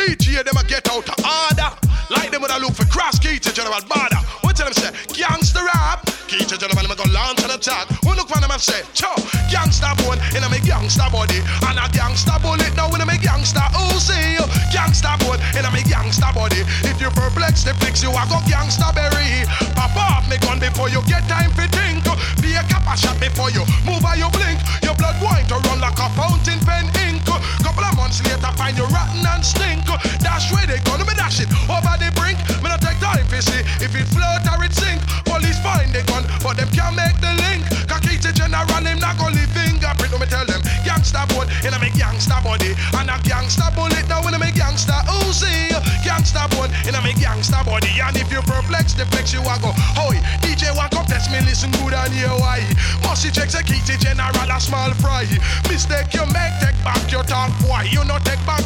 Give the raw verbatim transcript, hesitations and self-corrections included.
D J them a get out of order. Like them when I look for cross Keita General Border. What tell them say, gangster rap. Keita General, I'm gonna launch an attack. When look when them say, cho, gangster bone in a me gangster body. And a gangster bullet now in a me gangster Uzi. Gangster bone in a me gangster body. If you perplex the fix, you a go gangster berry. Pop off me gun before you get time for think. Be a cap a shot before you move or you blink. Your blood going to run like a fountain pen ink. Couple of months later find you rotten and stink. Dash where they gonna me dash it over the brink. Me not take time to see if it float or it sink. Police find the gun, but them can't make the link. Kakita General, him not gonna leave fingerprint. Let me tell them, gangster boy in a me gangster body. And a gangster bullet now in a me gangster Uzi. Gangster boy in a me gangster body. And if you perplex the flex, you a go, hoy, D J one come test me, listen good and hear why. Musty checks a Keita General a small fry. Mistake you make, take back your talk, boy. You not take back